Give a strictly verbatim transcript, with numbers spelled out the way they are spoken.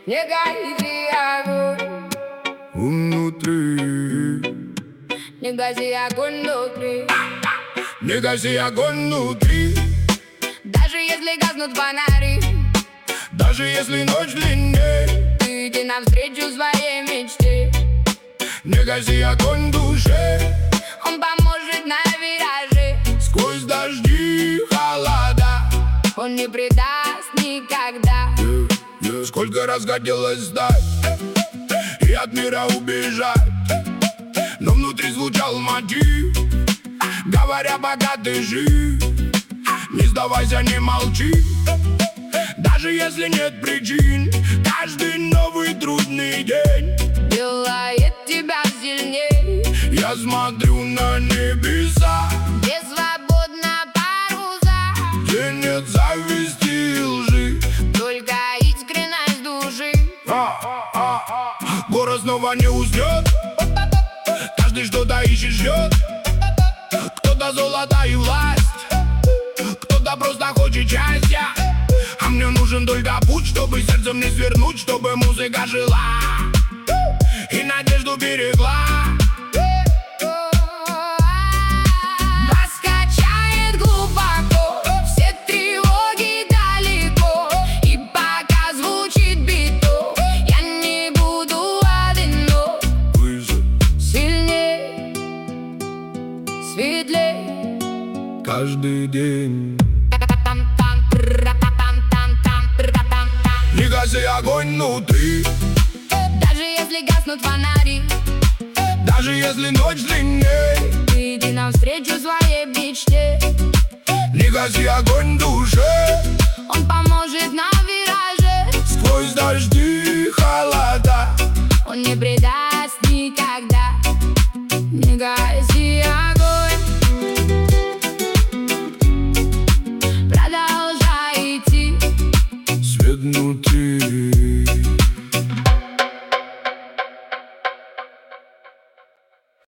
Не гаси огонь внутри, не гаси огонь внутри, не гаси огонь внутри. даже если гаснут фонари, даже если ночь длинней, ты иди навстречу своей мечте. Не гаси огонь в душе, Он поможет на вираже, сквозь дожди и холода. он не предаст никогда. Yeah, yeah. Сколько раз хотелось сдать и от мира убежать, но внутри звучал мотив, говоря, пока ты жив, не сдавайся, не молчи. Даже если нет причин, каждый новый трудный день делает тебя сильней. я смотрю на небеса, Где свободна паруса, где нет зависти и лжи. только искренность души. А, а, а. Город снова не уснет, каждый что-то ищет, ждет. Кто-то золото и власть, кто-то просто хочет счастья. А мне нужен только путь, чтобы сердцем не свернуть, чтобы музыка жила и надежду берегла. Нас качает глубоко, все тревоги далеко. И пока звучит биток, я не буду одинок. Выше Сильней, светлей каждый день. Не гаси огонь внутри, даже если гаснут фонари, даже если ночь длинней, ты иди навстречу своей мечте. не гаси огонь в душе, Он поможет на вираже, сквозь дожди и холода. он не предаст никогда. Не гаси огонь, продолжай идти. Свет внутри.